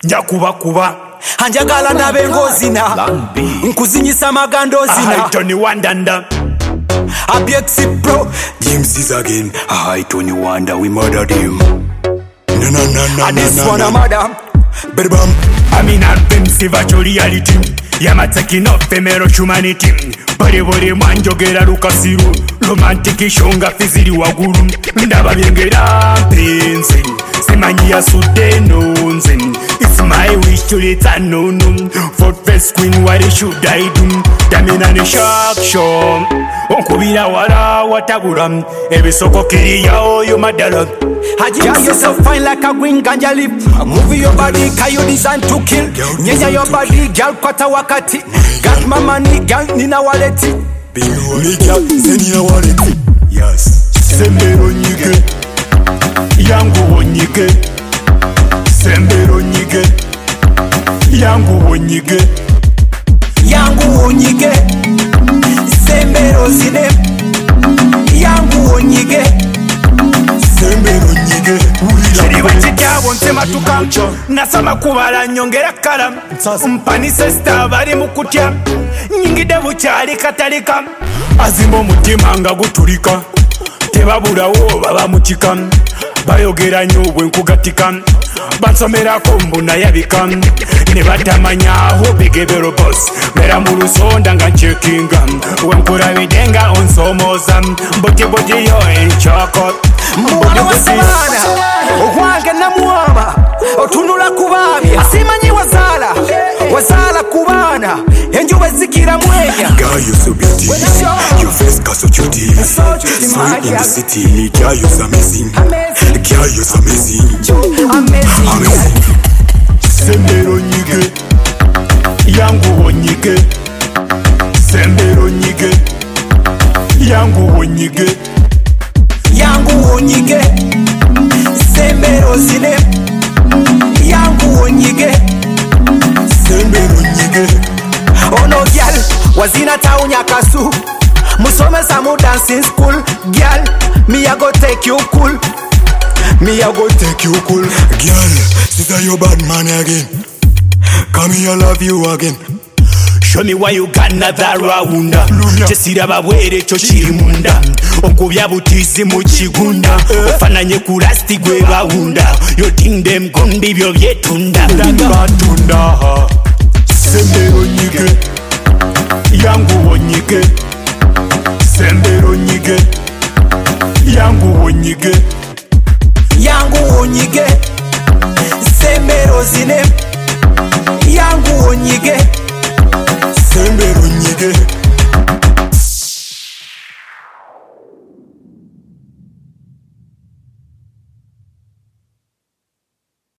njakuba anjagala ndabe ngozina nkuzinyisa magando zina Tony Wandanda ABX Pro James is again Tony Wanda, we murdered him. and this one a mother Better bam. Pensive virtual reality yamatsakino ephemeral humanity buri mwanjogera lukasiru romantic shonga fiziri waguru ndaba byengera mpenzi simanyi yasudde nonze. It's my wish to return no for first queen what should I do damina ne shark show onkubira wala watabula ebisoko kiriya oyo madala. Girl, you so fine like a green ganja leaf. Move your body, cause you designed to kill. Nyenya your body, girl, kwata wakati. Got my money, girl, nina wallet. Me girl, send in a wallet. Yes. Sembero nyige yangu wonyige. Sembero nyige yangu wonyige. Yangu wonyige. Sembero zine. Yangu wonyige. Sembero nyige. Chiriba chikyabo ntematuka nasama kubala nyongera kala mpanise star bali mukutya nyingide bukyali katalika azimba omutima nga gutulika tebabulawo baba mukika bayogera nnyo bwenkugatika bansomerako mbuna yabika ne batamanyaho bigebero boss mera mu lusonda nga ncekinga wenkulabidde nga onsomooza mbotibodiyo enchoko mwana wa sabana okwange namuwama otunula kubabya simanyi wazaala kubana enjuba zikira mwenya. Girl, you so beauty. Your face got so cutie. Smile in the city. Girl, you so amazing. Girl, you so amazing. Amazing. Sembero nyige yangu wonyige. Sembero nyige yangu wonyige. Yangu wonyige. Sembero zine. Yangu wonyige. Sembero nyige. Ono gyal wazina taunya kasu musomesa mu dancing school. Gyal me a go take you cool. Me a go take you cool. Girl, sister, you bad man again. Come here, I love you again. Show me why you got another round. Chesira babwere cho chiri munda okubya butizi mu kigunda ofananye ku lasti gwe bawunda yo ting them gundi byo byetunda batunda. Sembero nyige yangu wonyige. Sembero nyige yangu wonyige. Yangu wonyige. Sembero zine.